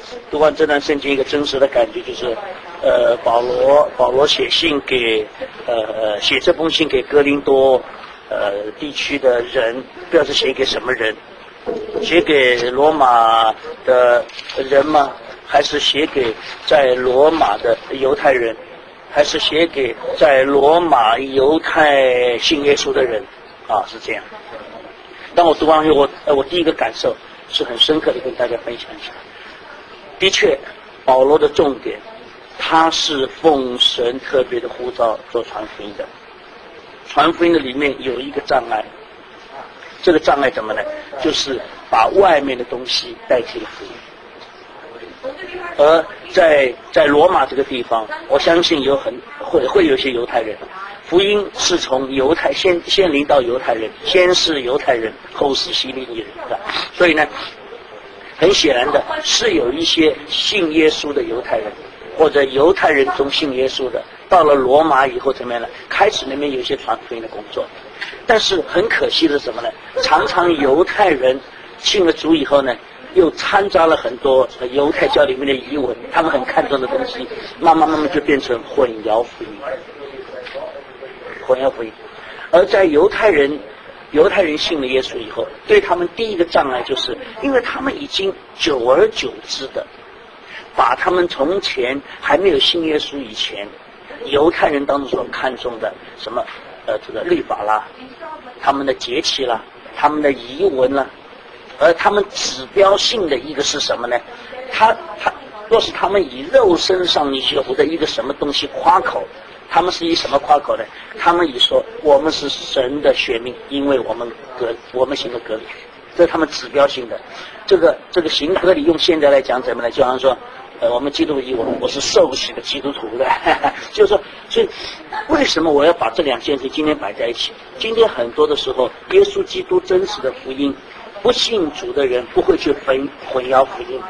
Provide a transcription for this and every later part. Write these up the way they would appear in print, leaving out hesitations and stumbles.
读完这段圣经，一个真实的感觉就是，保罗写信给写这封信给哥林多地区的人，不知道是写给什么人，写给罗马的人吗？还是写给在罗马的犹太人？还是写给在罗马犹太信耶稣的人？啊，是这样。当我读完以后，我第一个感受是很深刻的，跟大家分享一下。的确，保罗的重点，他是奉神特别的呼召做传福音的。传福音的里面有一个障碍，这个障碍怎么呢？就是把外面的东西代替了福音。而在罗马这个地方，我相信会有些犹太人，福音是从犹太先临到犹太人，先是犹太人，后是希利尼人的。所以呢，很显然的是有一些信耶稣的犹太人，或者犹太人中信耶稣的，到了罗马以后怎么样呢？开始那边有一些传福音的工作，但是很可惜的是什么呢？常常犹太人信了主以后呢，又掺杂了很多犹太教里面的遗文，他们很看重的东西，慢慢就变成混淆福音。而在犹太人信了耶稣以后，对他们第一个障碍就是，因为他们已经久而久之的把他们从前还没有信耶稣以前，犹太人当中所看重的什么这个律法啦，他们的节期啦，他们的遗文啦，而他们指标性的一个是什么呢？若是他们以肉身上有的一个什么东西夸口，他们是以什么夸口呢？他们以说我们是神的选民，因为我们行了割礼，这是他们指标性的。这个行割礼用现在来讲怎么呢？就好像说我们基督徒我是受洗的基督徒的，就是说，所以为什么我要把这两件事今天摆在一起？今天很多的时候，耶稣基督真实的福音，不信主的人不会去混淆福音，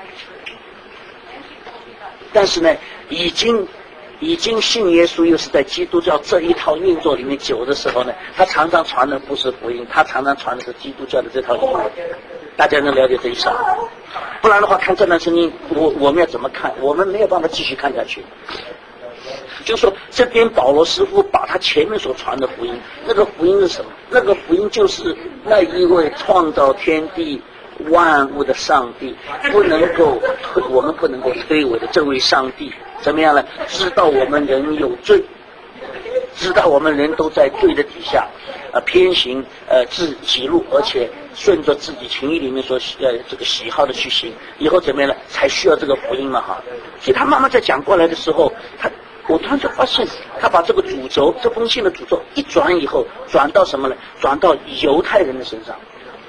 但是呢，已经信耶稣，又是在基督教这一套运作里面久的时候呢，他常常传的不是福音，他常常传的是基督教的这套运作。大家能了解这一项？不然的话，看这段圣经，我们要怎么看？我们没有办法继续看下去。就是说，这边保罗师父把他前面所传的福音，那个福音是什么？那个福音就是那一位创造天地万物的上帝，我们不能够推诿的这位上帝，怎么样呢？知道我们人有罪，知道我们人都在罪的底下，偏行自己路，而且顺着自己情意里面所这个喜好的去行，以后怎么样呢？才需要这个福音嘛哈。所以他慢慢在讲过来的时候，我突然就发现，他把这个主轴，这封信的主轴一转以后，转到什么呢？转到犹太人的身上。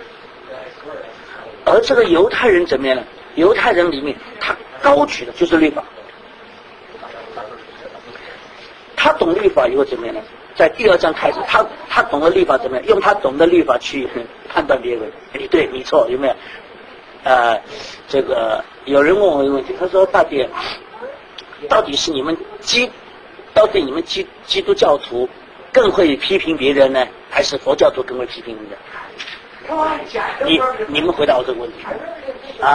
而这个犹太人怎么样呢？犹太人里面，他高举的就是律法。他懂律法以后怎么样呢？在第2章开始，他懂了律法怎么样？用他懂的律法去判断别人，你对你错，有没有？这个有人问我一个问题，他说：“大弟，到底你们基督教徒更会批评别人呢，还是佛教徒更会批评人？”你们回答我这个问题啊？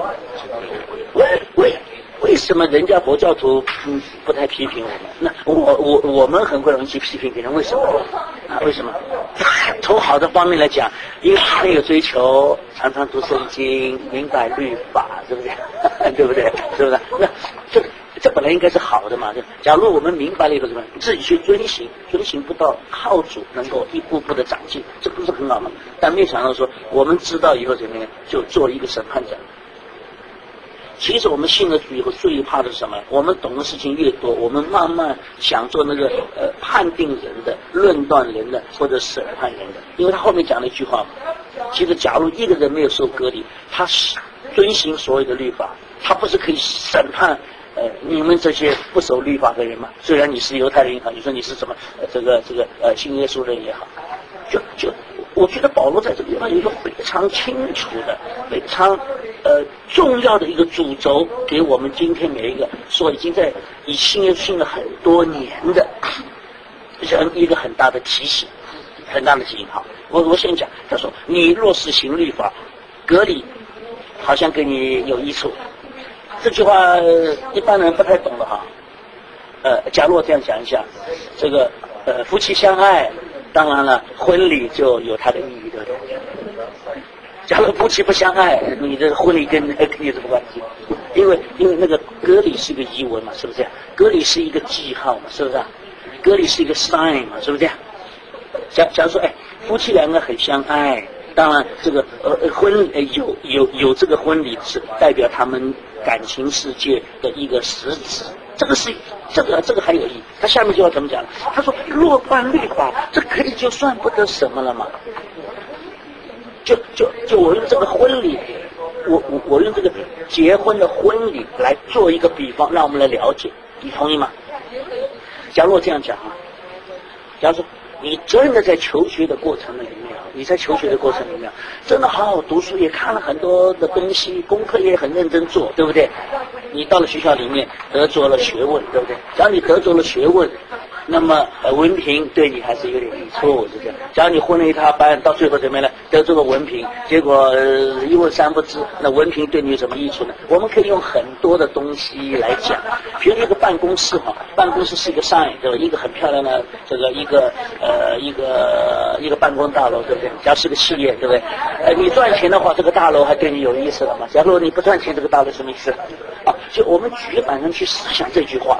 为什么人家佛教徒不太批评我们？那我们很会容易去批评别人，为什么？为什么？从好的方面来讲，因为他们有追求，常常读圣经，明白律法，对不对？对不对？是不是？那这本来应该是好的嘛。假如我们明白了以后，怎么自己去遵行不到，靠主能够一步步的长进，这不是很好吗？但没想到说，我们知道以后怎么样，就做了一个审判者。其实我们信了主以后，最怕的是什么？我们懂的事情越多，我们慢慢想做那个判定人的、论断人的或者审判人的。因为他后面讲了一句话，其实假如一个人没有受割礼，他遵行所有的律法，他不是可以审判你们这些不守律法的人吗？虽然你是犹太人也好，你说你是什么信耶稣人也好，就我觉得保罗在这个地方有一个非常清楚的、非常重要的一个主轴，给我们今天每一个说已经在信耶稣信了很多年的人一个很大的提醒，很大的提醒。好，我先讲，他说你若是行律法，割礼好像给你有益处， 这句话一般人不太懂的哈。假如我这样讲一下，这个夫妻相爱，当然了，婚礼就有它的意义，对不对？假如夫妻不相爱，你的婚礼跟你有什么关系？因为那个割礼是一个仪文嘛，是不是？割礼是一个记号嘛，是不是？割礼是一个 sign 嘛，是不是？假如说，夫妻两个很相爱，当然这个有这个婚礼是代表他们感情世界的一个实质，这个还有意义。他下面就要怎么讲？他说若犯律法，这可以就算不得什么了嘛。就我用这个婚礼，我用这个结婚的婚礼来做一个比方，让我们来了解，你同意吗？假如我这样讲啊，假如说你真的在求学的过程里面，真的好好读书，也看了很多的东西，功课也很认真做，对不对？你到了学校里面得着了学问，对不对？只要你得着了学问，那么文凭对你还是有点益处，是这样。假如你混了一塌班，到最后怎么样呢？得这个文凭，结果一问三不知，那文凭对你有什么益处呢？我们可以用很多的东西来讲，比如一个办公室哈，办公室是一个 sign， 对吧？一个很漂亮的这个一个办公大楼，对不对？假如是个企业，对不对？你赚钱的话，这个大楼还对你有意思了吗？假如你不赚钱，这个大楼什么意思？就我们举一板上去思想这句话。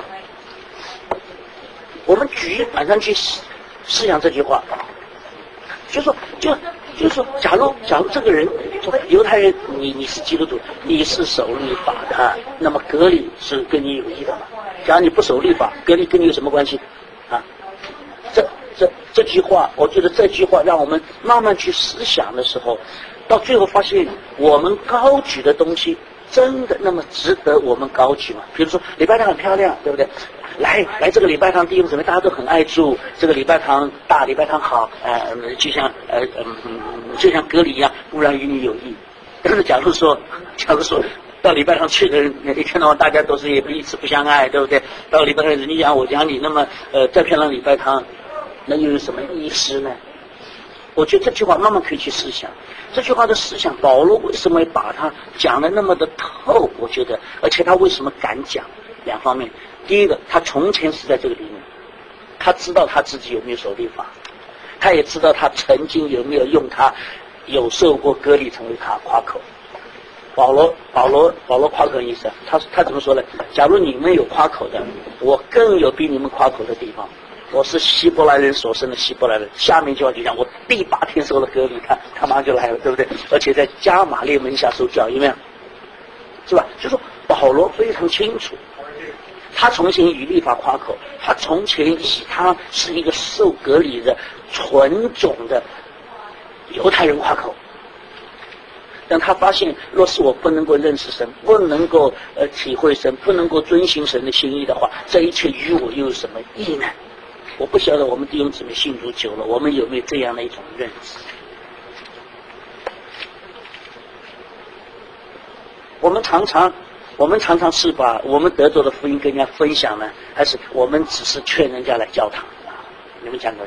就是说，假如这个人，犹太人，你是基督徒，你是守律法的，那么割礼是跟你有益的嘛？假如你不守律法，割礼跟你有什么关系？啊，这句话，我觉得这句话让我们慢慢去思想的时候，到最后发现我们高举的东西真的那么值得我们高举吗？比如说礼拜堂很漂亮，对不对？来这个礼拜堂弟兄姊妹大家都很爱住，这个礼拜堂大，礼拜堂好，就像割礼一样，固然与你有益。但是假如说到礼拜堂去的人，一天到晚大家都是也彼此不相爱，对不对？到礼拜堂你讲我讲你，那么再漂亮礼拜堂，那又有什么意思呢？我觉得这句话慢慢可以去思想，这句话的思想，保罗为什么把它讲得那么的透？我觉得，而且他为什么敢讲？两方面，第一个，他从前是在这个里面，他知道他自己有没有守律法，他也知道他曾经有没有用他有受过割礼成为他夸口。保罗夸口的意思，他怎么说呢？假如你们有夸口的，我更有比你们夸口的地方。我是希伯来人所生的希伯来人，下面就要讲我第8天受了割礼，他马上就来了，对不对？而且在加马列门下受教，有没有？是吧？就说保罗非常清楚，他从前以律法夸口，他从前以他是一个受割礼的纯种的犹太人夸口。但他发现，若是我不能够认识神，不能够体会神，不能够遵行神的心意的话，这一切与我又有什么益呢？我不晓得我们弟兄姊妹信主久了，我们有没有这样的一种认知？我们常常是把我们得着的福音跟人家分享呢，还是我们只是劝人家来教堂？你们讲过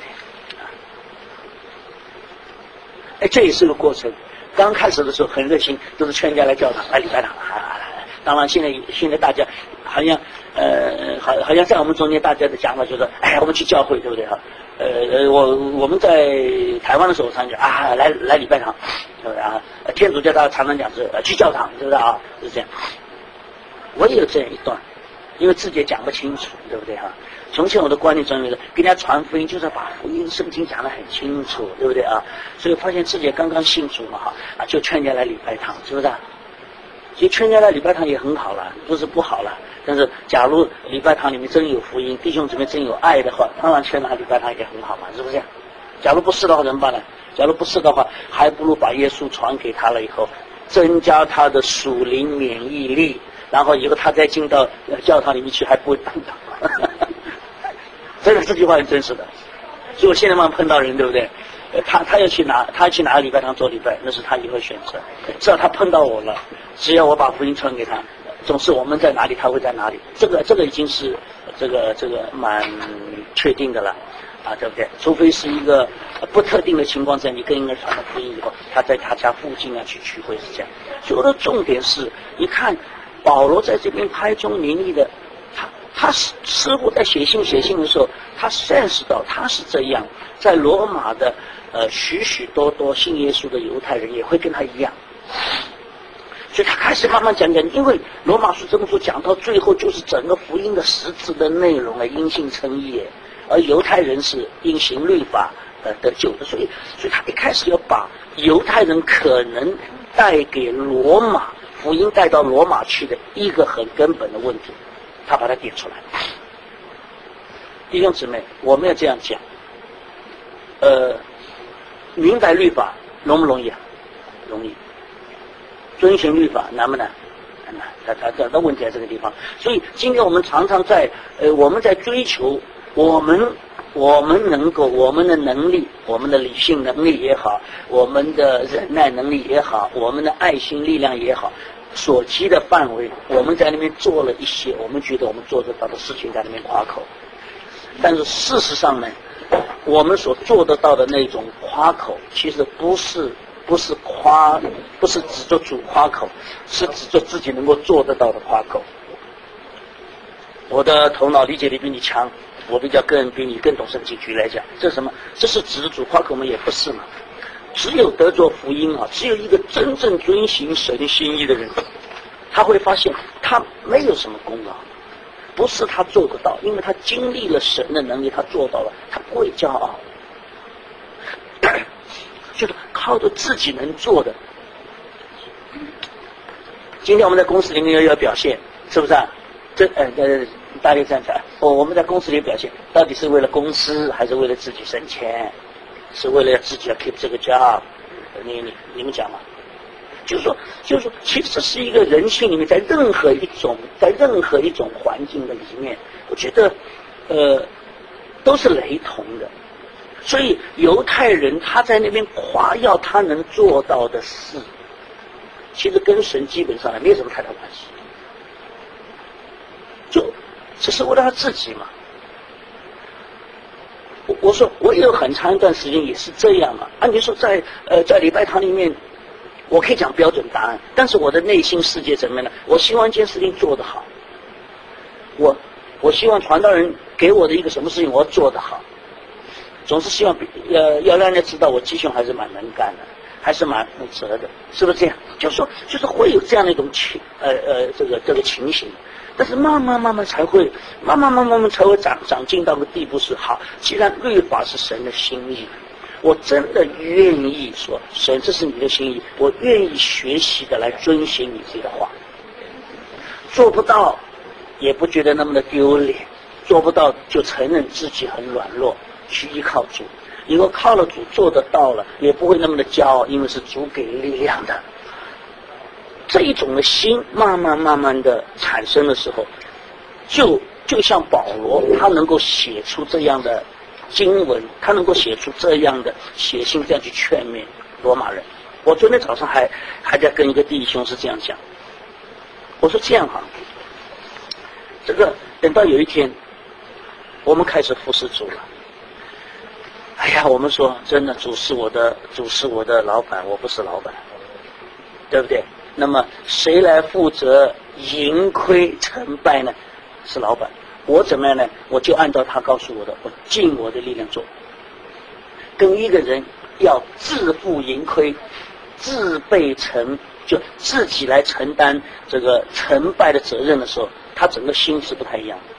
没？这也是个过程。刚开始的时候很热心，都是劝人家来教堂，来礼拜堂。当然，现在大家好像好像在我们中间，大家的讲法就是，我们去教会，对不对哈？我们在台湾的时候常讲来礼拜堂，对不对啊？天主教大家常常讲是去教堂，对不对啊？是这样。我也有这样一段，因为自己也讲不清楚，对不对哈？从前我的观念中就是跟人家传福音，就是把福音圣经讲得很清楚，对不对啊？所以发现自己刚刚信主嘛就劝人家来礼拜堂，是不是？其实劝人家来礼拜堂也很好了，不是不好了。但是假如礼拜堂里面真有福音，弟兄姊妹真有爱的话，当然劝来礼拜堂也很好嘛，是不是？假如不是的话怎么办呢？假如不是的话，还不如把耶稣传给他了以后，增加他的属灵免疫力，然后以后他再进到教堂里面去还不会碰到。真的，这句话很真实的。所以我现在慢慢碰到人，对不对？他要去哪个礼拜堂做礼拜，那是他以后选择。只要他碰到我了，只要我把福音传给他，总是我们在哪里，他会在哪里。这个已经是这个蛮确定的了对不对？除非是一个不特定的情况下，你跟一个人传了福音以后，他在他家附近去聚会是这样。所以我的重点是，你看保罗在这边开宗明义的，他似乎在写信的时候，他sense到他是这样，在罗马的许许多多信耶稣的犹太人也会跟他一样。所以他开始慢慢讲，因为罗马书这本书讲到最后就是整个福音的实质的内容啊，因信称义，而犹太人是因行律法得救的，所以他一开始要把犹太人可能带给罗马福音带到罗马去的一个很根本的问题，他把它点出来。弟兄姊妹，我们要这样讲，明白律法容不容易啊？容易。遵循律法难不难？难。他的问题在这个地方。所以今天我们常常在我们在追求我们能够我们的能力，我们的理性能力也好，我们的忍耐能力也好，我们的爱心力量也好，所及的范围，我们在那边做了一些我们觉得我们做得到的事情，在那边夸口。但是事实上呢，我们所做得到的那种夸口，其实不是指着主夸口，是指着自己能够做得到的夸口。我的头脑理解力比你强，我比你更懂圣经。举例来讲，这是什么？这是指着主夸口吗？也不是嘛。只有得着福音啊，只有一个真正遵行神心意的人，他会发现他没有什么功劳，不是他做得到，因为他经历了神的能力，他做到了，他不会骄傲。就是靠着自己能做的。今天我们在公司里面要表现，是不是啊？大力站起来。我们在公司里表现，到底是为了公司，还是为了自己省钱？是为了自己要 keep 这个 job？你们讲嘛？就是说，其实这是一个人性里面，在任何一种环境的里面，我觉得都是雷同的。所以犹太人他在那边夸耀他能做到的事，其实跟神基本上没有什么太大关系，就只是为了他自己嘛。我说我也有很长一段时间也是这样嘛。按理说在礼拜堂里面，我可以讲标准答案，但是我的内心世界怎么样呢？我希望一件事情做得好，我希望传道人给我的一个什么事情我要做得好。总是希望要让人家知道我弟兄还是蛮能干的，还是蛮负责的，是不是这样？就是会有这样的一种这个情形，但是慢慢才会长进到个地步是好。既然律法是神的心意，我真的愿意说神这是你的心意，我愿意学习的来遵循你自己的话。做不到也不觉得那么的丢脸，做不到就承认自己很软弱。去依靠主，如果靠了主做得到了，也不会那么的骄傲，因为是主给力量的。这一种的心慢慢的产生的时候，就像保罗，他能够写出这样的经文，他能够写出这样的写信，这样去劝勉罗马人。我昨天早上还在跟一个弟兄是这样讲，我说这样哈，这个等到有一天我们开始服侍主了。哎呀，我们说真的，主是我的老板，我不是老板，对不对？那么谁来负责盈亏成败呢？是老板。我怎么样呢？我就按照他告诉我的，我尽我的力量做。跟一个人要自负盈亏，自备就自己来承担这个成败的责任的时候，他整个心是不太一样的。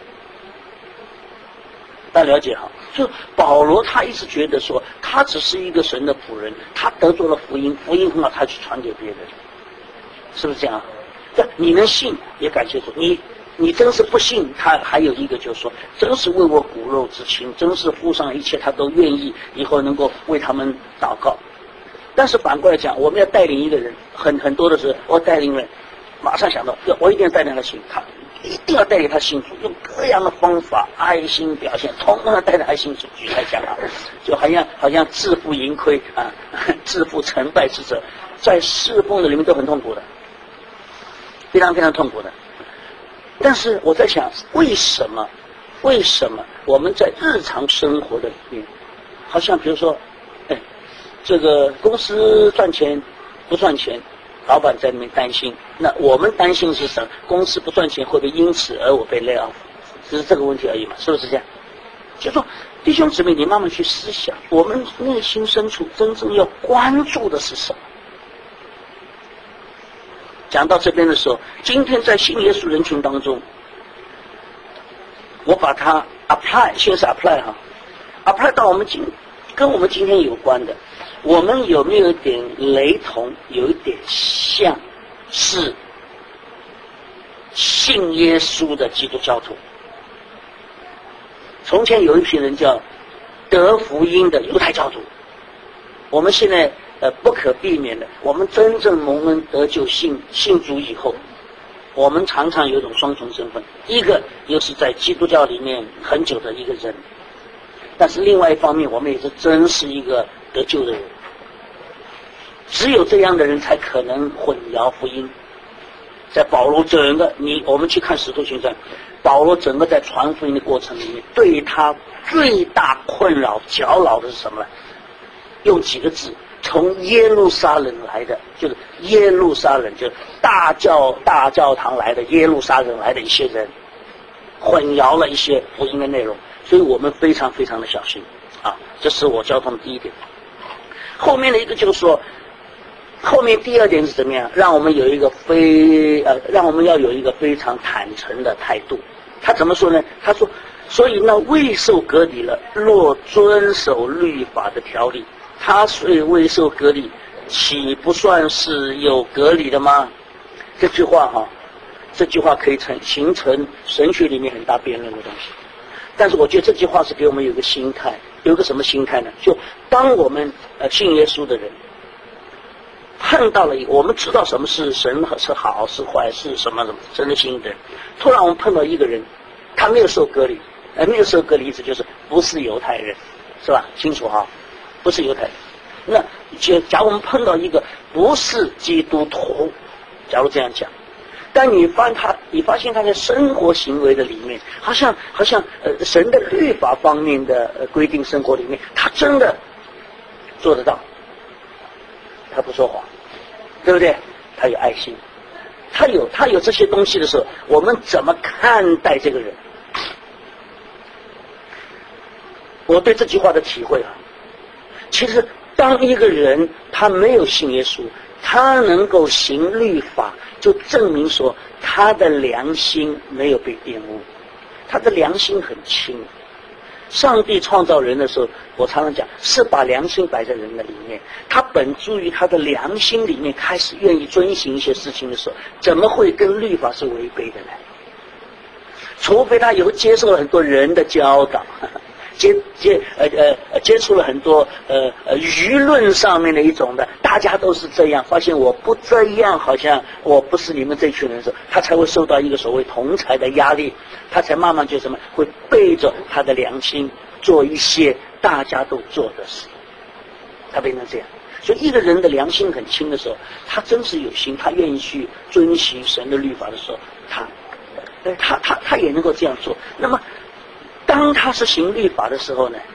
大家了解哈？就保罗他一直觉得说，他只是一个神的仆人，他得着了福音，福音很好，他去传给别人，是不是这样？但你能信也感谢主，你真是不信，他还有一个就是说，真是为我骨肉之亲，真是付上一切，他都愿意以后能够为他们祷告。但是反过来讲，我们要带领一个人，很多的时候，我带领人，马上想到，我一定要带领他信，他一定要带领他信主，用各样的方法，爱心表现，统统带着爱心主举来讲啊，就好像自负盈亏啊，自负成败之者，在侍奉的里面都很痛苦的，非常非常痛苦的。但是我在想，为什么我们在日常生活的里面，好像比如说，这个公司赚钱不赚钱， 老板在那边担心，那我们担心是什么？公司不赚钱会不会因此而我被 lay off？只是这个问题而已嘛，是不是这样？就说弟兄姊妹，你慢慢去思想，我们内心深处真正要关注的是什么？讲到这边的时候，今天在信耶稣人群当中，我把它 apply， 先是 apply 哈 ，apply 到跟我们今天有关的，我们有没有一点雷同，有一点像是信耶稣的基督教徒？从前有一批人叫得福音的犹太教徒，我们现在不可避免的，我们真正蒙恩得救信主以后，我们常常有一种双重身份，一个又是在基督教里面很久的一个人，但是另外一方面我们也是真是一个得救的人，只有这样的人才可能混淆福音。在保罗整个我们去看使徒行传，保罗整个在传福音的过程里面，对他最大困扰搅扰的是什么呢？用几个字，从耶路撒冷来的，就是耶路撒冷，就是大教堂来的耶路撒冷来的一些人，混淆了一些福音的内容，所以我们非常非常的小心啊，这是我交通的第一点。后面的一个就是说，后面第二点是怎么样？让我们要有一个非常坦诚的态度。他怎么说呢？他说，所以那未受割礼了，若遵守律法的条例，他虽未受割礼，岂不算是有割礼的吗？这句话可以形成神学里面很大辩论的东西。但是我觉得这句话是给我们有一个心态，有一个什么心态呢？就当我们信耶稣的人碰到了我们知道什么是神是好是坏是什么神的心的人，突然我们碰到一个人，他没有受割礼，没有受割礼意思就是不是犹太人，是吧？清楚哈，不是犹太人。那假如我们碰到一个不是基督徒，假如这样讲，但你发现他在生活行为的里面，好像神的律法方面的规定生活里面，他真的做得到。他不说谎，对不对？他有爱心，他有这些东西的时候，我们怎么看待这个人？我对这句话的体会啊，其实当一个人他没有信耶稣，他能够行律法，就证明说他的良心没有被玷污，他的良心很清。上帝创造人的时候，我常常讲，是把良心摆在人的里面，他本住于他的良心里面开始愿意遵行一些事情的时候，怎么会跟律法是违背的呢？除非他以后接受了很多人的教导，接触了很多舆论上面的一种的，大家都是这样，发现我不这样，好像我不是你们这群人的时候，他才会受到一个所谓同侪的压力，他才慢慢就什么会背着他的良心做一些大家都做的事，他变成这样。所以一个人的良心很轻的时候，他真是有心，他愿意去遵行神的律法的时候，他也能够这样做。那么当他是行律法的时候呢，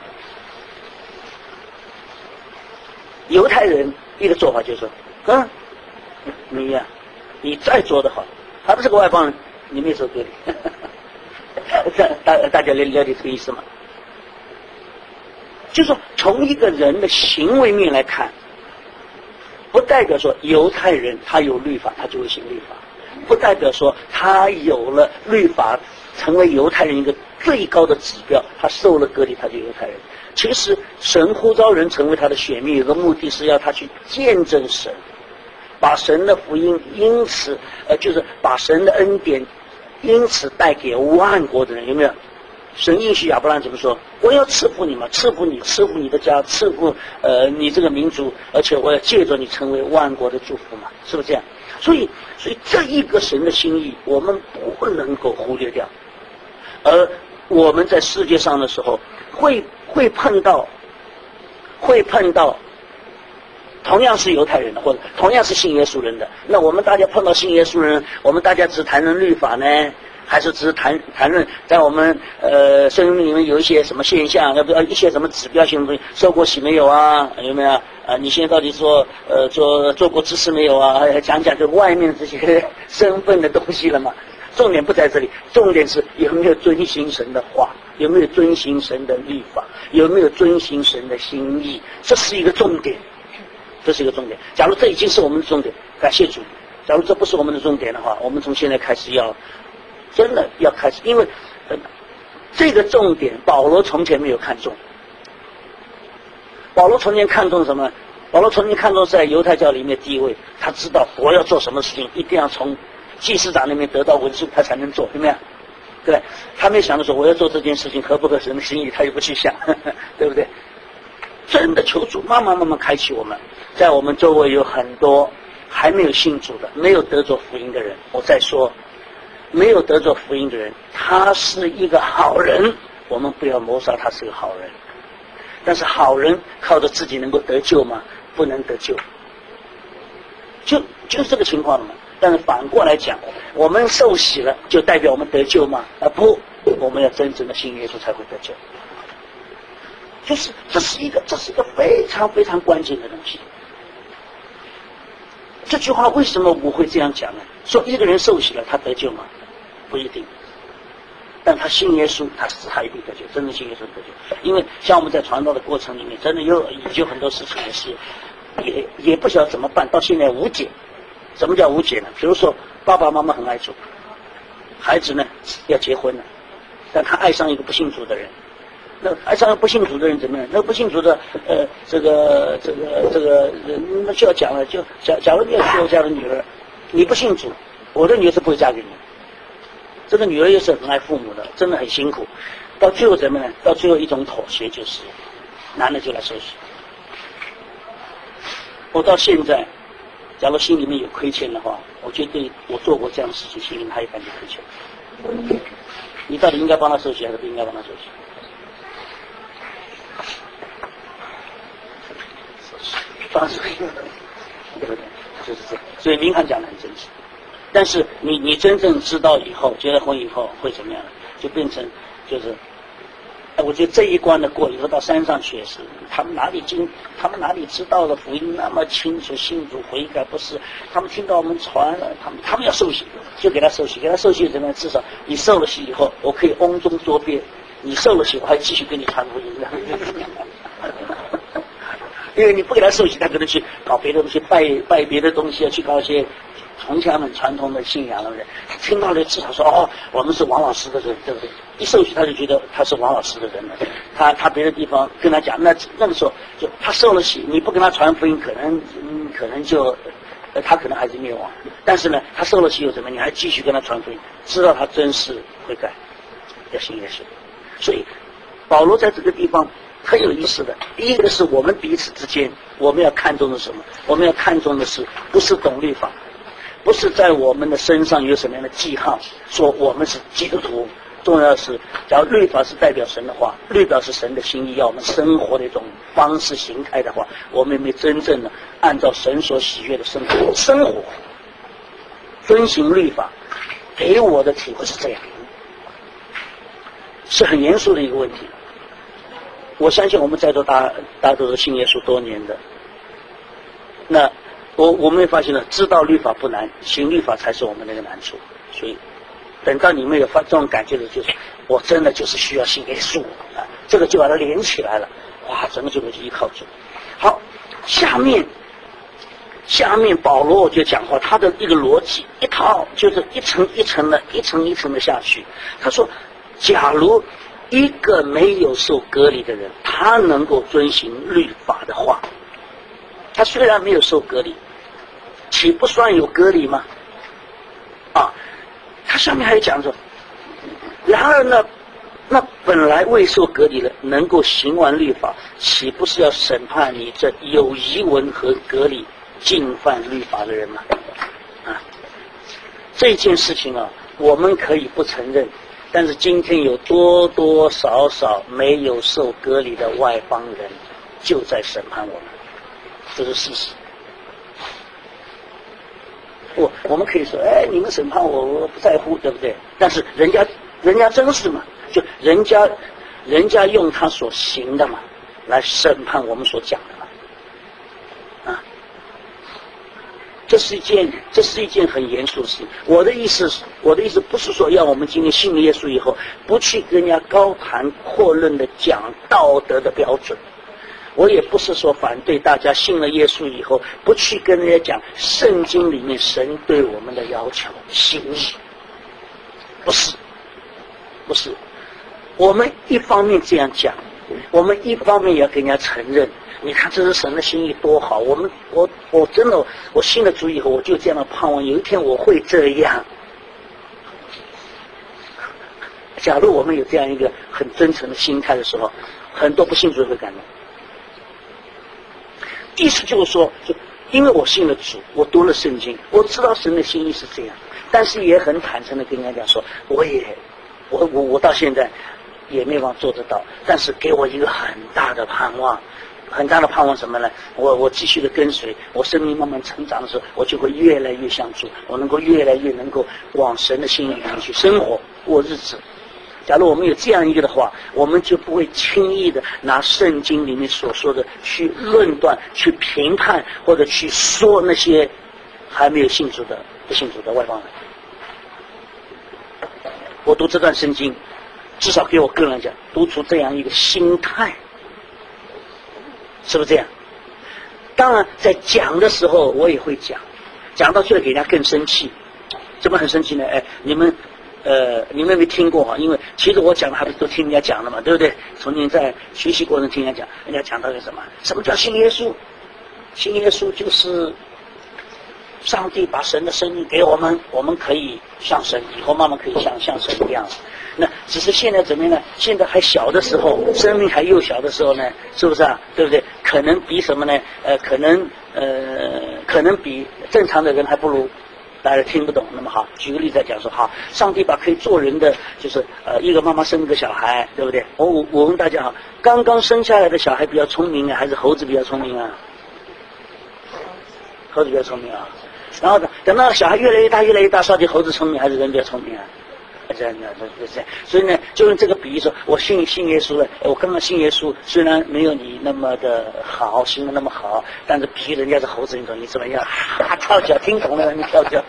犹太人一个做法就是说，你再做得好，他不是个外邦人，你没受割礼。大家了解这个意思吗？就是说从一个人的行为面来看，不代表说犹太人他有律法他就会行律法，不代表说他有了律法成为犹太人一个最高的指标，他受了割礼他就犹太人。其实神呼召人成为他的选民，有个目的是要他去见证神，把神的福音因此就是把神的恩典因此带给万国的人。有没有？神应许亚伯兰怎么说？我要赐福你嘛，赐福你，赐福你的家，赐福你这个民族，而且我要借着你成为万国的祝福嘛，是不是这样？所以这一个神的心意我们不能够忽略掉。而我们在世界上的时候会碰到同样是犹太人的，或者同样是信耶稣人的，那我们大家碰到信耶稣人，我们大家只谈论律法呢， 还是只是谈论在我们生命里面有一些什么现象，要不要一些什么指标性的东西，受过洗没有啊？有没有啊？你现在到底做过知识没有啊？讲这外面这些身份的东西了嘛？重点不在这里，重点是有没有遵行神的话，有没有遵行神的律法，有没有遵行神的心意，这是一个重点，这是一个重点。假如这已经是我们的重点，感谢主。假如这不是我们的重点的话，我们从现在开始真的要开始，因为这个重点保罗从前没有看重。保罗从前看重什么？保罗从前看重在犹太教里面的地位，他知道我要做什么事情一定要从祭司长那边得到文书，他才能做，对不对？对，他没想到说我要做这件事情合不合神的心意，他也不去想，对不对？真的求主慢慢开启我们，在我们周围有很多还没有信主的，没有得着福音的人。我再说，没有得着福音的人，他是一个好人，我们不要谋杀他是个好人。但是好人靠着自己能够得救吗？不能得救，就是这个情况了嘛。但是反过来讲，我们受洗了，就代表我们得救吗？不，我们要真正的信耶稣才会得救。就是这是一个非常非常关键的东西。这句话为什么我会这样讲呢？说一个人受洗了，他得救吗？不一定。但他信耶稣，他一定得救，真正信耶稣得救。因为像我们在传道的过程里面，真的有很多事情也是也不晓得怎么办，到现在无解。什么叫无解呢？比如说爸爸妈妈很爱主，孩子呢要结婚了，但他爱上一个不信主的人，那爱上一个不信主的人怎么样？那不信主的这个那就要讲了，就假如你要娶我家的女儿，你不信主，我的女儿是不会嫁给你。这个女儿又是很爱父母的，真的很辛苦。到最后怎么呢？到最后一种妥协就是，男的就来受洗。我到现在，假如心里面有亏欠的话，我觉得我做过这样的事情，心里面还有感觉亏欠。你到底应该帮他受洗还是不应该帮他受洗？帮他受洗，对不对？就是这样。所以明翰讲的很真实。但是你真正知道以后，结了婚以后会怎么样呢？就变成我觉得这一关的过以后到山上去也是，他们哪里知道了福音那么清楚，信主悔改不是？他们听到我们传了，他们要受洗，就给他受洗，怎么样？至少你受了洗以后，我可以瓮中捉鳖；你受了洗，我还继续跟你传福音。因为你不给他受洗，他可能去搞别的东西，拜别的东西，去搞一些从前他们传统的信仰的人，他听到了至少说我们是王老师的人，对不对？一受洗他就觉得他是王老师的人了。他别的地方跟他讲，那个时候就他受了洗，你不跟他传福音，可能就他可能还是灭亡。但是呢，他受了洗又怎么？你还继续跟他传福音，知道他真是悔改，要信耶稣。所以保罗在这个地方很有意思的。第一个是我们彼此之间，我们要看重的是什么？我们要看重的是不是懂律法，不是在我们的身上有什么样的记号，说我们是基督徒。重要的是，假如律法是代表神的话，律法是神的心意，要我们生活的一种方式形态的话，我们有没有真正的按照神所喜悦的生活，遵行律法？给我的体会是这样，是很严肃的一个问题。我相信我们在座大家都是信耶稣多年的，那我们会发现呢，知道律法不难，行律法才是我们那个难处。所以等到你们有发这种感觉的，就是我真的就是需要信耶稣啊，这个就把它连起来了，哇，整个就会依靠主。好，下面保罗我就讲话，他的一个逻辑一套就是一层一层的下去。他说，假如一个没有受割礼的人，他能够遵行律法的话，他虽然没有受割礼，岂不算有割礼吗？他上面还有讲说，然而呢，那本来未受割礼的能够行完律法，岂不是要审判你这有遗文和割礼进犯律法的人吗？这件事情我们可以不承认，但是今天有多多少少没有受割礼的外邦人就在审判我们，这是事实。 我们可以说，哎，你们审判我，我不在乎，对不对？但是人家真是嘛，就人家用他所行的嘛，来审判我们所讲的嘛，啊，这是一件很严肃的事情。我的意思不是说要我们今天信了耶稣以后，不去跟人家高谈阔论的讲道德的标准。我也不是说反对大家信了耶稣以后，不去跟人家讲圣经里面神对我们的要求心意，不是。我们一方面这样讲，我们一方面也要跟人家承认，你看这是神的心意多好。我真的我信了主以后，我就这样的盼望有一天我会这样。假如我们有这样一个很真诚的心态的时候，很多不信主会感动。意思就是说，就因为我信了主，我读了圣经，我知道神的心意是这样，但是也很坦诚的跟人家讲说，我到现在也没法做得到，但是给我一个很大的盼望什么呢？我继续的跟随，我生命慢慢成长的时候，我就会越来越像主，我能够越来越能够往神的心意里面去生活过日子。假如我们有这样一个的话，我们就不会轻易的拿圣经里面所说的去论断、去评判或者去说那些还没有信主的不信主的外邦人。我读这段圣经，至少给我个人来讲，读出这样一个心态，是不是这样？当然，在讲的时候我也会讲到最后给人家更生气。怎么很生气呢？哎，你们没听过哈？因为其实我讲的还不是都听人家讲的嘛，对不对？从前在学习过程听人家讲，人家讲到是什么？什么叫信耶稣？信耶稣就是上帝把神的生命给我们，我们可以像神，以后慢慢可以像神一样。那只是现在怎么样呢？现在还小的时候，生命还幼小的时候呢，是不是啊？对不对？可能比什么呢？可能比正常的人还不如。大家听不懂，那么好，举个例子来讲说，好，上帝把可以做人的，就是一个妈妈生一个小孩，对不对？我问大家哈，刚刚生下来的小孩比较聪明啊，还是猴子比较聪明啊？猴子比较聪明啊。然后等到小孩越来越大，到底猴子聪明还是人比较聪明啊？这样，所以呢，就用这个比喻说，我信耶稣了。我刚刚信耶稣，虽然没有你那么的好，信的那么好，但是比人家是猴子，你懂意思吗？要跳脚，听懂了你跳脚。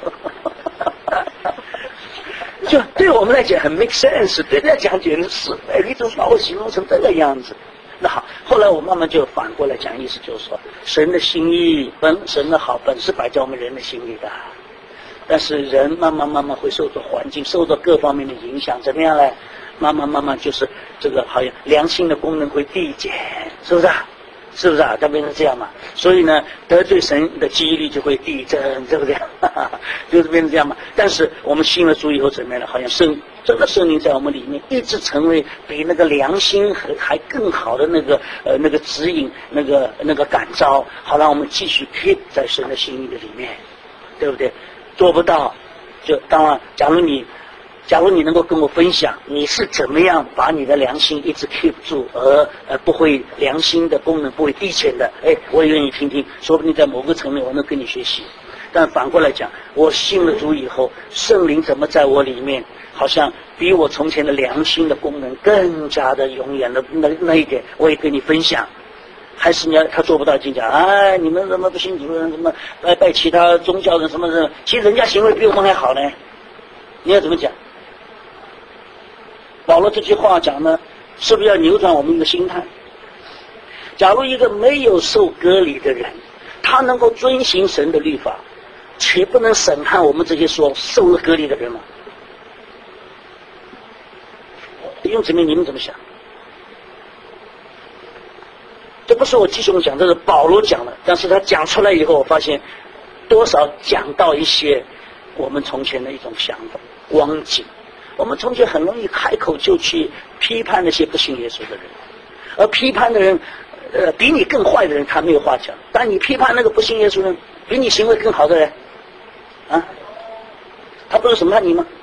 就对我们来讲很 make sense， 对人家讲简直是，哎，你怎么把我形容成这个样子？那好，后来我慢慢就反过来讲，意思就是说，神的心意，神的好本是摆在我们人的心里的。但是人慢慢会受到环境、受到各方面的影响，怎么样呢？慢慢就是这个好像良心的功能会递减，是不是啊？是不是啊？它变成这样嘛？所以呢，得罪神的几率就会递增，对不对？就是变成这样嘛。但是我们信了主以后怎么样呢？好像这个圣灵在我们里面一直成为比那个良心还更好的那个指引、那个感召，好让我们继续 keep 在神的心意的里面，对不对？做不到，就当然，假如你能够跟我分享你是怎么样把你的良心一直 keep 住，而不会良心的功能不会递减的，哎，我也愿意听听，说不定在某个层面我能跟你学习。但反过来讲，我信了主以后，圣灵怎么在我里面，好像比我从前的良心的功能更加的永远的那一点，我也跟你分享。还是他做不到，就讲哎，你们怎么不信主人，什么拜其他宗教人什么的，其实人家行为比我们还好呢。你要怎么讲？保罗这句话讲呢，是不是要扭转我们一个心态？假如一个没有受割礼的人，他能够遵行神的律法，岂不能审判我们这些受了割礼的人吗？弟兄姊妹，你们怎么想？这不是我弟兄讲，这是保罗讲的，但是他讲出来以后，我发现多少讲到一些我们从前的一种想法光景。我们从前很容易开口就去批判那些不信耶稣的人，而批判的人比你更坏的人他没有话讲，但你批判那个不信耶稣的人比你行为更好的人啊，他不是审判你吗？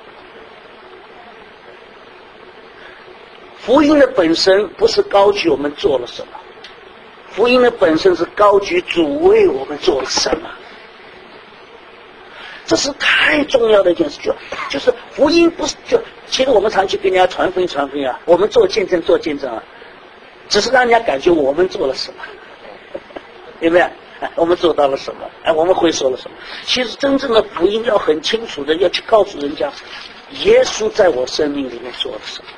福音的本身不是高举我们做了什么，福音的本身是高举主为我们做了什么。 这是太重要的一件事，就是福音不是其实我们常去跟人家传福音啊，我们做见证啊，只是让人家感觉我们做了什么，有没有？我们做到了什么？我们会说了什么？其实真正的福音要很清楚的要去告诉人家，耶稣在我生命里面做了什么。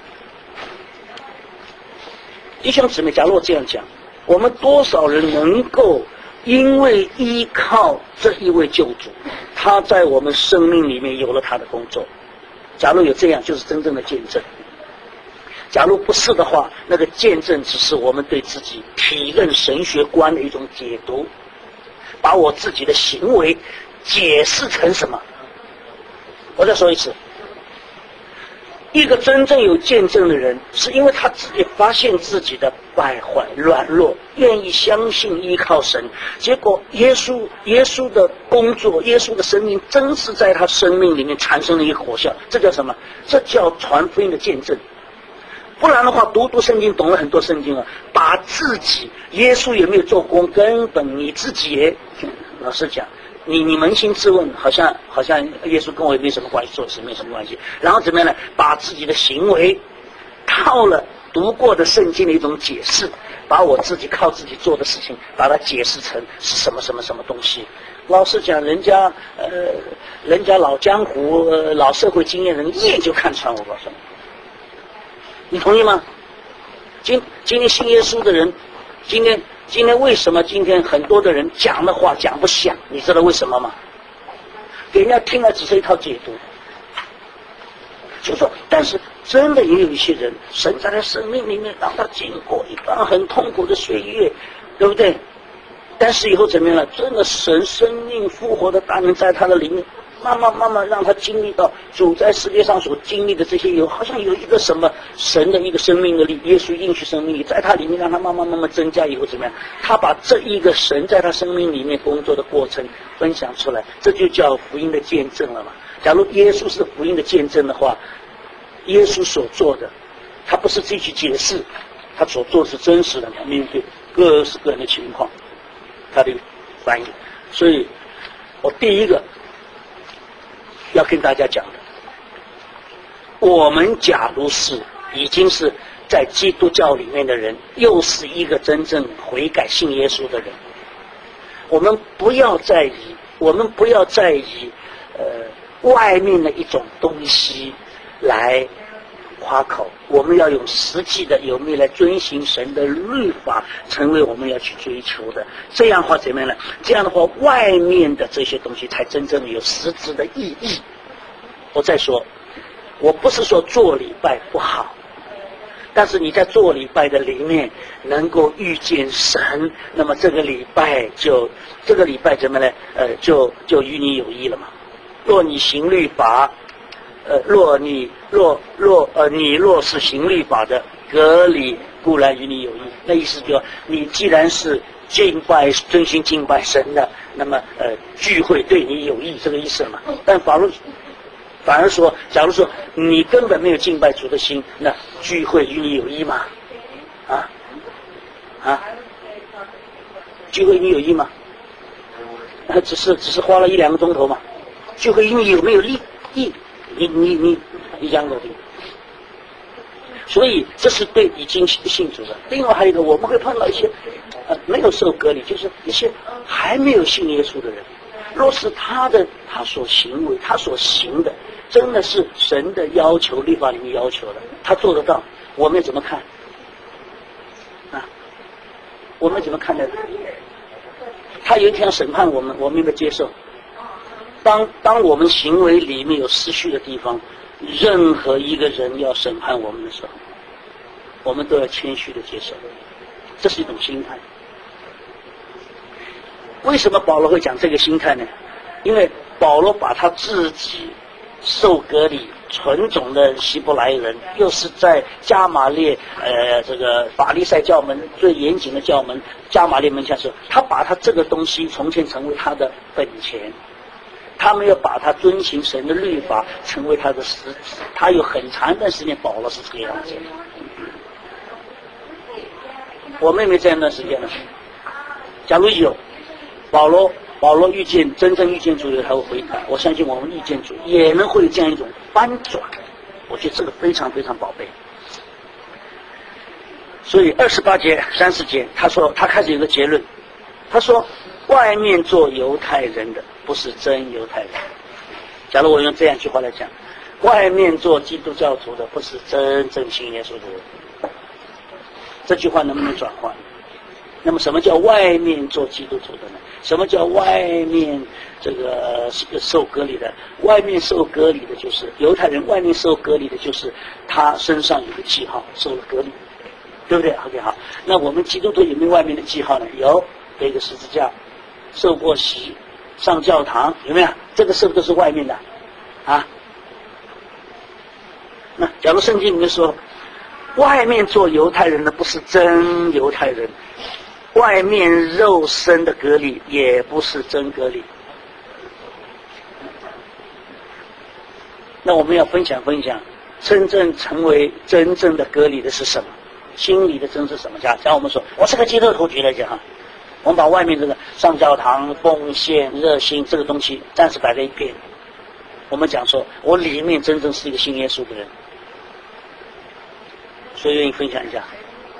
弟兄姊妹，假如我这样讲，我们多少人能够因为依靠这一位救主，他在我们生命里面有了他的工作？假如有这样，就是真正的见证。假如不是的话，那个见证只是我们对自己体认神学观的一种解读，把我自己的行为解释成什么？我再说一次，一个真正有见证的人，是因为他自己发现自己的败坏软弱，愿意相信依靠神，结果耶稣的工作，耶稣的生命真是在他生命里面产生了一个果效，这叫什么？这叫传福音的见证。不然的话，读圣经，懂了很多圣经啊，把自己耶稣有没有做工，根本你自己也老实讲，你扪心自问，好像耶稣跟我也没什么关系，做事没什么关系。然后怎么样呢？把自己的行为靠了读过的圣经的一种解释，把我自己靠自己做的事情，把它解释成是什么东西。老实讲，人家老江湖、老社会经验人一眼就看穿，我告诉你。你同意吗？今天信耶稣的人，今天为什么今天很多的人讲的话讲不响？你知道为什么吗？给人家听了只是一套解读。就说，但是真的也有一些人，神在他生命里面让他经过一段很痛苦的岁月，对不对？但是以后怎么样了？真的神生命复活的大能在他的里面，慢慢让他经历到主在世界上所经历的这些，好像有一个什么神的一个生命的力，耶稣应许生命力在他里面，让他慢慢增加以后怎么样？他把这一个神在他生命里面工作的过程分享出来，这就叫福音的见证了嘛。假如耶稣是福音的见证的话，耶稣所做的，他不是自己去解释，他所做的是真实的，面对各式各样的情况，他的反应。所以我第一个要跟大家讲的，我们假如是已经是在基督教里面的人，又是一个真正悔改信耶稣的人，我们不要再以外面的一种东西来夸口，我们要用实际的有没有来遵行神的律法，成为我们要去追求的。这样的话怎么样呢？这样的话，外面的这些东西才真正有实质的意义。我再说，我不是说做礼拜不好，但是你在做礼拜的里面能够遇见神，那么这个礼拜怎么呢？就与你有益了嘛。若你行律法，你若是行律法的，隔离固然与你有益。那意思就你既然是遵循敬拜神的，那么聚会对你有益，这个意思嘛。但反而说，假如说你根本没有敬拜主的心，那聚会与你有益吗？聚会与你有益吗？只是花了1-2个钟头嘛。聚会与你有没有益？你讲给我听。所以这是对已经信主的。另外还有一个，我们会碰到一些没有受割礼，就是一些还没有信耶稣的人。若是他所行为，他所行的，真的是神的要求，律法里面要求的，他做得到，我们怎么看？我们怎么看待他？他有一天审判我们，我们应该接受。当我们行为里面有失序的地方，任何一个人要审判我们的时候，我们都要谦虚的接受，这是一种心态。为什么保罗会讲这个心态呢？因为保罗把他自己受割礼纯种的希伯来人，又是在加马列这个法利赛教门最严谨的教门加马列门下时候，他把他这个东西从前成为他的本钱，他没有把他遵行神的律法成为他的实质。他有很长一段时间保罗是这个样子。我们有没有这样一段时间呢？假如有，保罗保罗真正遇见主以后他会悔改，我相信我们遇见主也能会有这样一种翻转，我觉得这个非常非常宝贝。所以28节30节他说他开始有个结论，他说外面做犹太人的不是真犹太人。假如我用这样一句话来讲，外面做基督教徒的不是真正信耶稣的人，这句话能不能转换？那么什么叫外面做基督徒的呢？什么叫外面这个受割礼的？外面受割礼的就是犹太人，外面受割礼的就是他身上有个记号，受了割礼，对不对 ？OK 好，那我们基督徒有没有外面的记号呢？有，背一个十字架，受过洗，上教堂，有没有？这个是不是都是外面的啊？那假如圣经里面说，外面做犹太人的不是真犹太人，外面肉身的割礼也不是真割礼。那我们要分享，真正成为真正的割礼的是什么？心里的真是什么？假如我们说我是个基督徒，举例讲哈，我们把外面这个上教堂、奉献、热心这个东西暂时摆在一边，我们讲说我里面真正是一个信耶稣的人。谁愿意分享一下？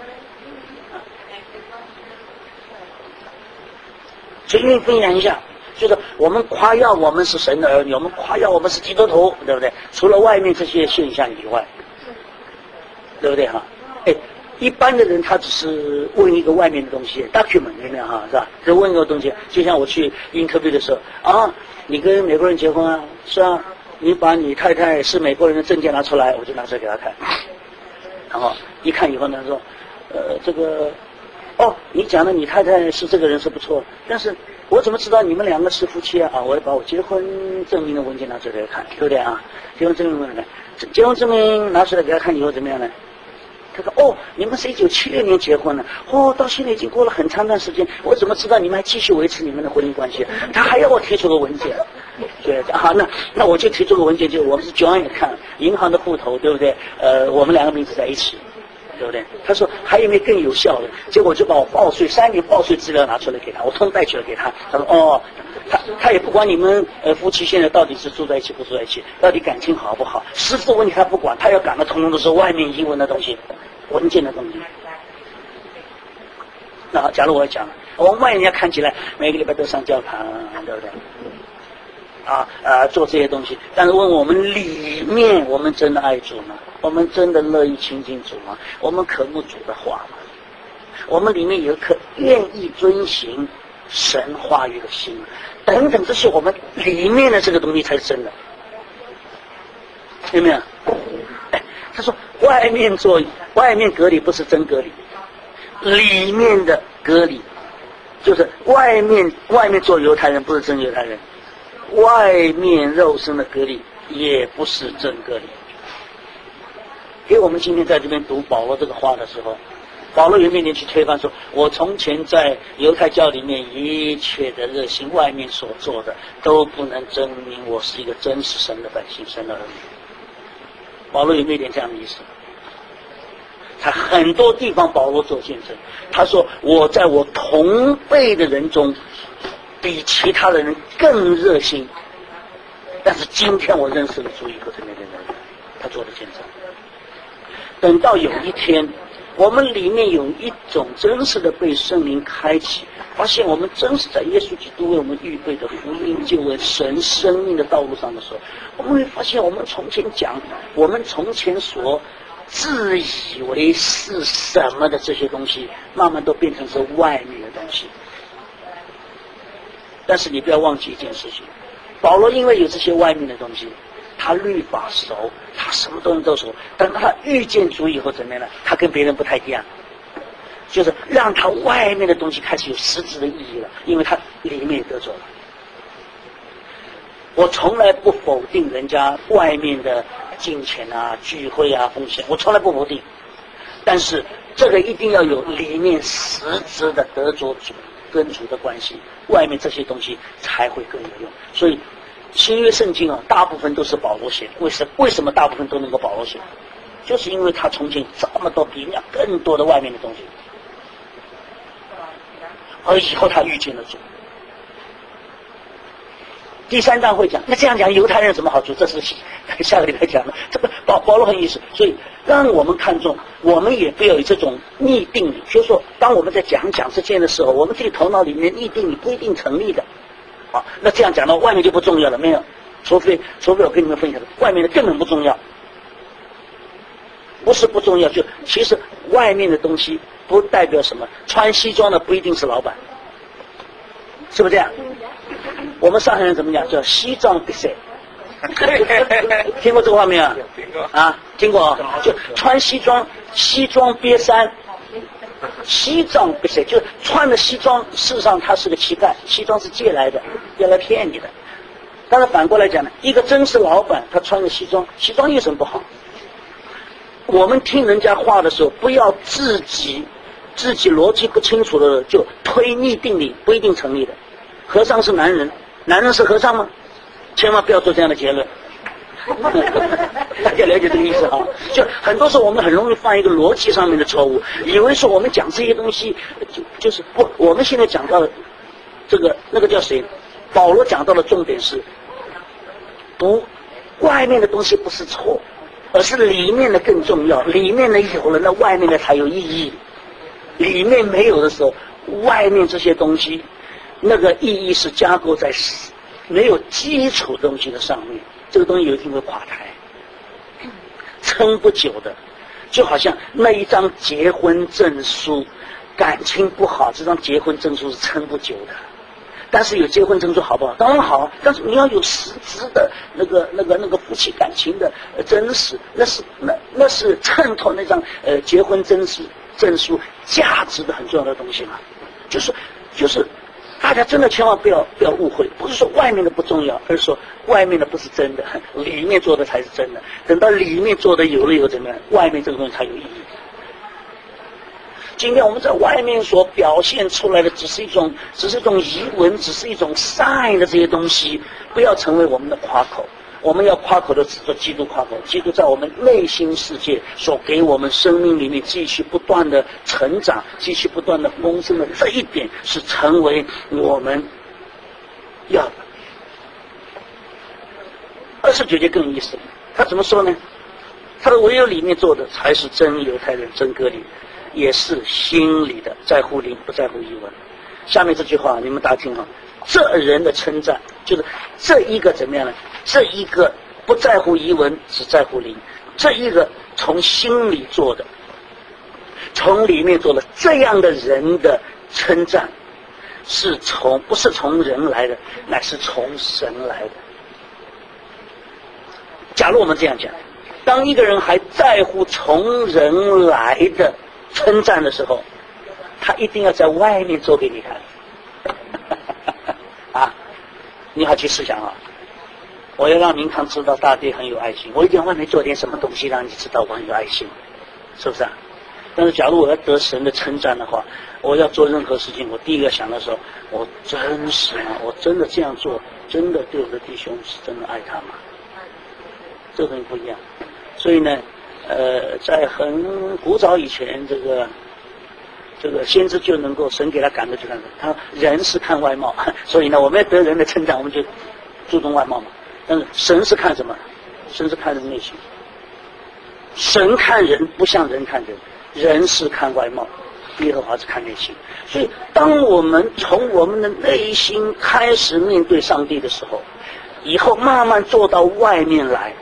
谁愿意分享一下？就是我们夸耀我们是神的儿女，我们夸耀我们是基督徒，对不对？除了外面这些现象以外，对不对哈？一般的人他只是问一个外面的东西 document 有没有哈，是吧？就问一个东西，就像我去 interview 的时候啊，你跟美国人结婚啊？是啊，你把你太太是美国人的证件拿出来，我就拿出来给他看。然后一看以后呢，说，这个，哦，你讲的你太太是这个人是不错，但是我怎么知道你们两个是夫妻啊？我要把我结婚证明的文件拿出来给他看，对不对啊？结婚证明文件，结婚证明拿出来给他看以后怎么样呢？他说：“哦，你们是1976年结婚的，哦，到现在已经过了很长段时间，我怎么知道你们还继续维持你们的婚姻关系？他还要我提出个文件，对啊，那我就提出个文件，就我们是 joint account 银行的户头，对不对？我们两个名字在一起，对不对？他说还有没有更有效的？结果我就把我3年报税资料拿出来给他，我通带去了给他。他说哦，他也不管你们夫妻现在到底是住在一起不住在一起，到底感情好不好，实质的问题他不管，他要赶的通通都是外面英文的东西。”文件的东西。那假如我讲，我们外人家看起来每个礼拜都上教堂，对不对？做这些东西，但是问我们里面，我们真的爱主吗？我们真的乐意亲近主吗？我们渴慕主的话吗？我们里面有一颗愿意遵行神话语的心，等等，这些我们里面的这个东西才是真的，有没有？他说外面隔离不是真隔离，里面的隔离就是外面做犹太人不是真犹太人，外面肉身的隔离也不是真隔离。给我们今天在这边读保罗这个话的时候，保罗有面前去推翻说，我从前在犹太教里面一切的热心，外面所做的都不能证明我是一个真实神的百姓，神的儿女。保罗有没有点这样的意思？在很多地方保罗做见证，他说我在我同辈的人中比其他的人更热心，但是今天我认识了主以后的那个人，他做的见证。等到有一天我们里面有一种真实的被圣灵开启，发现我们真是在耶稣基督为我们预备的福音救恩神生命的道路上的时候，我们会发现我们从前所自以为是什么的这些东西，慢慢都变成是外面的东西。但是你不要忘记一件事情，保罗因为有这些外面的东西，他律法熟，他什么东西都熟，等他遇见主以后怎么样呢？他跟别人不太一样，就是让他外面的东西开始有实质的意义了，因为他里面也得着了。我从来不否定人家外面的金钱啊、聚会啊、奉献，我从来不否定，但是这个一定要有里面实质的得着主跟主的关系，外面这些东西才会更有用。所以新约圣经大部分都是保罗写的。为什么大部分都能够保罗写？就是因为他从前这么多比人家更多的外面的东西，而以后他遇见了主， 第3章会讲，那这样讲犹太人有什么好处？这是下个礼拜讲的。这个保罗很有意思，所以让我们看重，我们也不要有这种逆定理。就是说，当我们在讲这件的时候，我们自己头脑里面逆定理不一定成立的。好，那这样讲到外面就不重要了，没有？除非我跟你们分享的，外面的根本不重要。不是不重要，就其实外面的东西不代表什么。穿西装的不一定是老板，是不是这样？我们上海人怎么讲？叫西装笔赛。听过这个话没有？ 听过啊，听过。就穿西装瘪衫，西装笔赛，就是穿的西装，事实上它是个乞丐，西装是借来的，要来骗你的。但是反过来讲呢，一个真是老板，他穿的西装有什么不好？我们听人家话的时候，不要自己逻辑不清楚的就推逆定理，不一定成立的。和尚是男人，男人是和尚吗？千万不要做这样的结论。大家了解这个意思哈？就很多时候我们很容易犯一个逻辑上面的错误，以为说我们讲这些东西就是不。我们现在讲到的这个那个叫谁？保罗讲到的重点是，不，外面的东西不是错，而是里面的更重要。里面的有了，那外面的才有意义。里面没有的时候，外面这些东西，那个意义是架构在没有基础东西的上面。这个东西有一天会垮台，撑不久的。就好像那一张结婚证书，感情不好，这张结婚证书是撑不久的。但是有结婚证书好不好？当然好，但是你要有实质的那个夫妻感情的真实，那是衬托那张结婚证书价值的很重要的东西嘛。就是大家真的千万不要误会，不是说外面的不重要，而是说外面的不是真的，里面做的才是真的。等到里面做的有了以后怎么样，外面这个东西才有意义。今天我们在外面所表现出来的只是一种仪文，只是一种 sign 的这些东西，不要成为我们的夸口。我们要夸口的只做基督夸口，基督在我们内心世界所给我们生命里面继续不断的成长，继续不断的丰盛的这一点，是成为我们要的。29节更有意思，他怎么说呢？他的唯有里面做的才是真犹太人，真割礼，也是心里的，在乎灵不在乎仪文。下面这句话你们大家听好，这人的称赞就是这一个怎么样呢？这一个不在乎仪文，只在乎灵，这一个从心里做的，从里面做的，这样的人的称赞不是从人来的，乃是从神来的。假如我们这样讲，当一个人还在乎从人来的称赞的时候，他一定要在外面做给你看。啊，你好去试想啊，我要让明康知道大地很有爱心，我一定要外面做点什么东西让你知道我很有爱心，是不是啊？但是假如我要得神的称赞的话，我要做任何事情，我第一个想的时候，我真实吗？我真的这样做，真的对我的弟兄是真的爱他吗？这个东西不一样。所以呢在很古早以前，这个先知就能够神给他感动，就看他人是看外貌，所以呢我们要得人的称赞，我们就注重外貌嘛。但是神是看什么？神是看人内心。神看人不像人看人，人是看外貌，耶和华是看内心。所以当我们从我们的内心开始面对上帝的时候，以后慢慢做到外面来，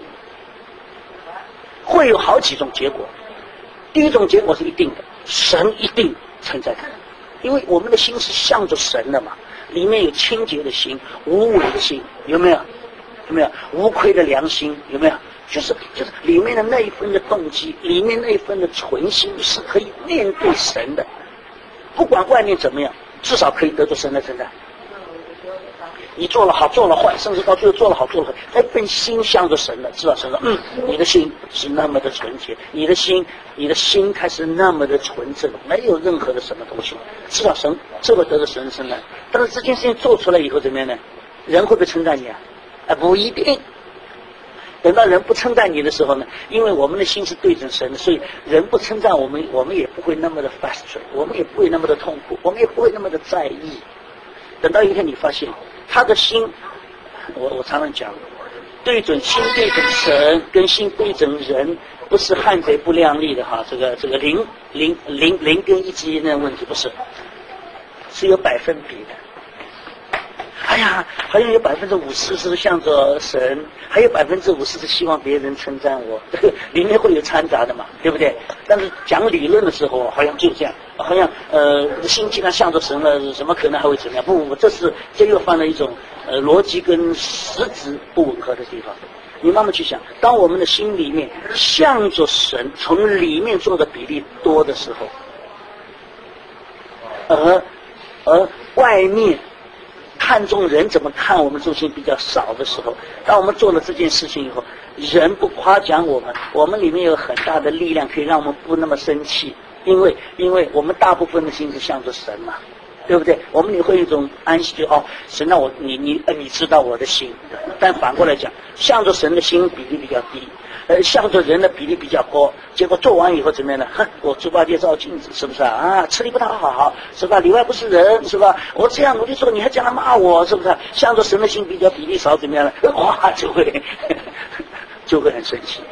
会有好几种结果。第一种结果是一定的，神一定称赞他，因为我们的心是向着神的嘛，里面有清洁的心，无伪的心，有没有？有没有无愧的良心？有没有？就是里面的那一份的动机，里面那一份的存心是可以面对神的，不管外面怎么样，至少可以得到神的称赞。你做了好做了坏，甚至到最后做了好做了坏，那份心向着神的，至少神说你的心是那么的纯洁，你的心开始那么的纯正，没有任何的什么东西，至少神这个得到神的称赞。但是这件事情做出来以后怎么样呢？人会不会称赞你啊？不一定。等到人不称赞你的时候呢，因为我们的心是对准神的，所以人不称赞我们，我们也不会那么的 frustrate， 我们也不会那么的痛苦，我们也不会那么的在意。等到一天你发现他的心我常常讲，对准心对准神跟心对准人，不是汉贼不量力的哈，这个零跟一之间的问题不是，是有百分比的。哎呀，好像有50%是向着神，还有50%是希望别人称赞我，这个里面会有掺杂的嘛，对不对？但是讲理论的时候，好像就这样，好像心既然向着神了，怎么可能还会怎么样？不，这又犯了一种逻辑跟实质不吻合的地方。你慢慢去想，当我们的心里面向着神，从里面做的比例多的时候，而外面看重人怎么看我们重心比较少的时候，当我们做了这件事情以后，人不夸奖我们，我们里面有很大的力量可以让我们不那么生气，因为我们大部分的心是向着神嘛，对不对？我们里会有一种安息，就神让我你知道我的心，但反过来讲，向着神的心比例比较低。向着人的比例比较高，结果做完以后怎么样呢？我猪八戒照镜子，是不是啊？吃力不讨好，是吧？里外不是人，是吧？我这样努力做，你还这样骂我，是不是？向着神的心比较比例少，怎么样呢？哇，就会很生气。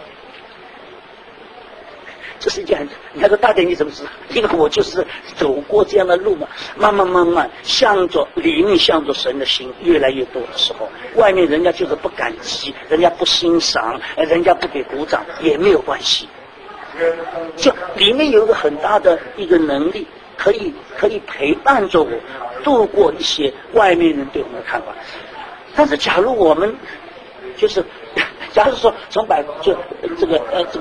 这是一件，你看说大姐你怎么知道？因为我就是走过这样的路嘛，慢慢向着里面向着神的心越来越多的时候，外面人家就是不感激，人家不欣赏，人家不给鼓掌也没有关系，就里面有一个很大的一个能力，可以陪伴着我度过一些外面人对我们的看法。但是假如我们就是假如说从这个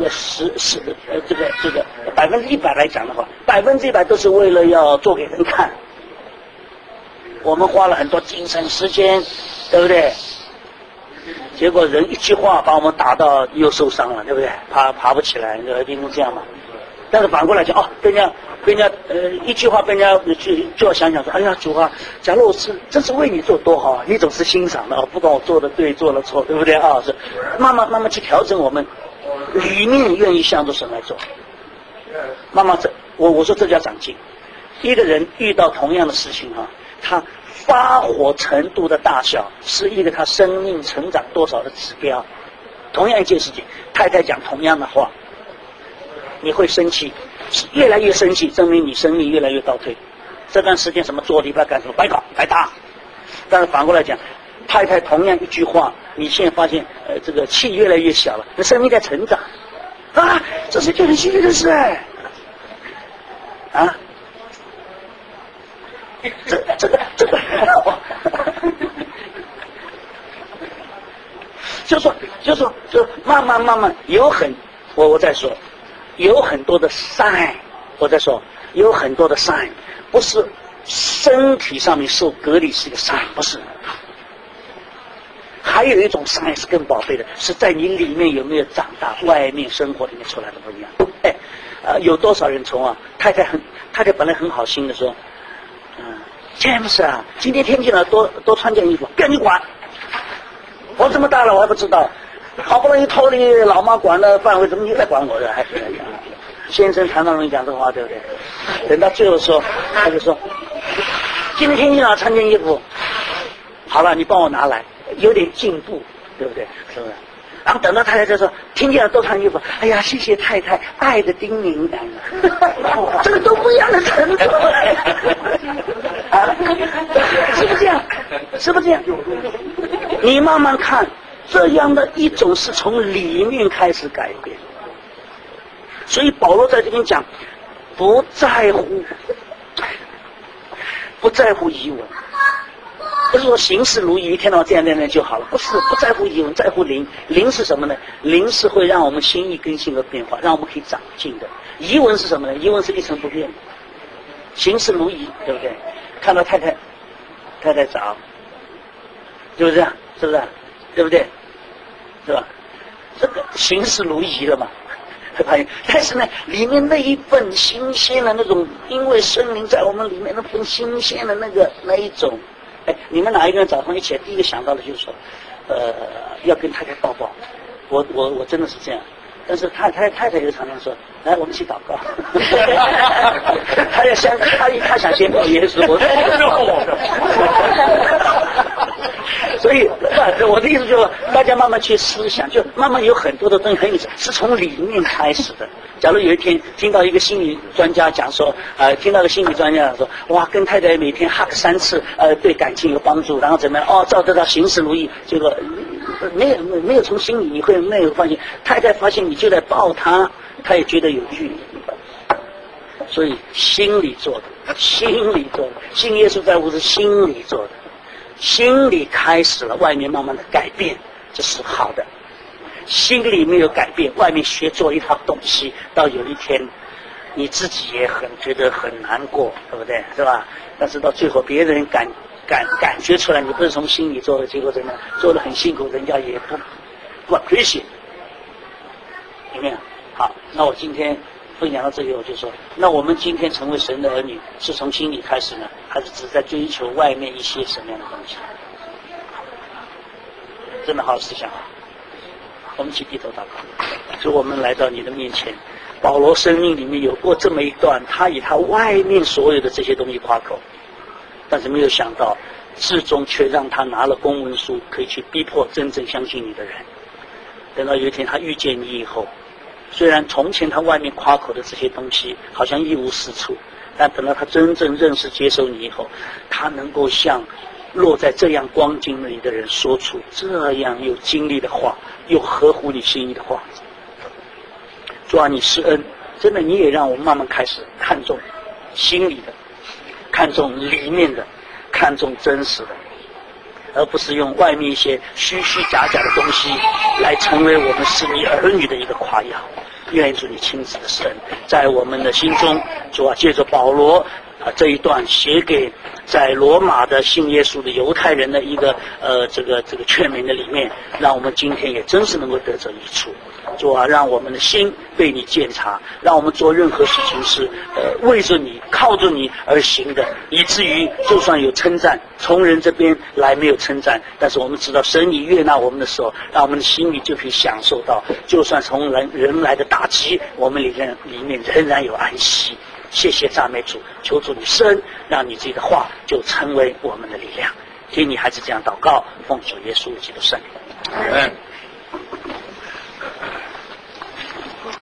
100%来讲的话，100%都是为了要做给人看，我们花了很多精神时间，对不对？结果人一句话把我们打到又受伤了，对不对？爬不起来，变成这样嘛。但是反过来讲，被人家一句话被人家就要想说，哎呀主啊，假如我真是为你做多好，你总是欣赏的，不管我做的对做了错，对不对啊？是慢慢去调整我们里面愿意向着神来做，慢慢我说这叫长进。一个人遇到同样的事情他发火程度的大小是一个他生命成长多少的指标。同样一件事情，太太讲同样的话，你会生气，越来越生气，证明你生命越来越倒退。这段时间什么做礼拜干什么白搞白打。但是反过来讲，太太同样一句话，你现在发现这个气越来越小了，那生命在成长啊，这是件很幸运的事啊。这个就慢慢我再说，有很多的 sign， 我再说有很多的 sign， 不是身体上面受隔离是一个 sign， 不是。还有一种 sign 是更宝贝的，是在你里面有没有长大，外面生活里面出来的不一样。有多少人从太太本来很好心的说，James 啊，今天天气呢，多穿件衣服，不要你管。我这么大了，我还不知道，好不容易脱离老妈管的范围，怎么你来管我的？还先生常常容易讲这话，对不对？等到最后说，他就说，今天天气呢，穿件衣服，好了，你帮我拿来，有点进步，对不对？是不是？然后等到太太就说，听见了多穿衣服，哎呀，谢谢太太，爱的叮咛，这个都不一样的程度。是不是这样？是不是这样？你慢慢看，这样的一种是从里面开始改变。所以保罗在这边讲，不在乎疑问，不是说行事如意，一天到晚这样就好了，不是，不在乎疑问，在乎灵。灵是什么呢？灵是会让我们心意更新和变化，让我们可以长进的。疑问是什么呢？疑问是一成不变的。行事如意，对不对？看到太太长，就是这样，是不是？对不对？是吧？这个行事如意了嘛？但是呢，里面那一份新鲜的那种，因为圣灵在我们里面那份新鲜的那一种，你们哪一个人早上一起来第一个想到的就是说，要跟太太抱抱。我真的是这样， 但是太太又常常说：“来，我们一起祷告。”他想先抱耶稣，我所以我的意思就是说，大家慢慢去思想，就慢慢有很多的东西很有意思，是从里面开始的。假如有一天听到一个心理专家讲说，听到个心理专家讲说，哇，跟太太每天 hug 3次，对感情有帮助，然后怎么样？照得到行事如意，结果没有从心里你会没有发现，太太发现你就在抱她，她也觉得有距离。所以心里做的，信耶稣在乎是心里做的。心里开始了，外面慢慢的改变，这是好的。心里没有改变，外面学做一套东西，到有一天你自己也觉得很难过，对不对？是吧？但是到最后别人感觉出来你不是从心里做的，结果怎么样？做得很辛苦，人家也不 appreciate， 有没有？好，那我今天分享到这里，我就说，那我们今天成为神的儿女，是从心里开始呢，还是只在追求外面一些什么样的东西？真的好好思想。我们一起低头祷告。主，我们来到你的面前。保罗生命里面有过这么一段，他以他外面所有的这些东西夸口，但是没有想到，至终却让他拿了公文书，可以去逼迫真正相信你的人。等到有一天他遇见你以后，虽然从前他外面夸口的这些东西好像一无是处，但等到他真正认识接受你以后，他能够向落在这样光景里的人说出这样有经历的话，又合乎你心意的话。主啊，你施恩，真的你也让我们慢慢开始看重心里的，看重里面的，看重真实的，而不是用外面一些虚虚假假的东西来成为我们是你儿女的一个夸耀。愿主你亲自的神在我们的心中。主啊，借着保罗这一段写给在罗马的信耶稣的犹太人的一个这个劝勉的里面，让我们今天也真是能够得着益处。主啊，让我们的心被你鉴察，让我们做任何事情是为着你靠着你而行的，以至于就算有称赞从人这边来没有称赞，但是我们知道神你悦纳我们的时候，让我们的心里就可以享受到，就算从人来的打击，我们里面仍然有安息。谢谢赞美主，求主你施恩，让你自己的话就成为我们的力量。听你孩子这样祷告，奉主耶稣基督圣名。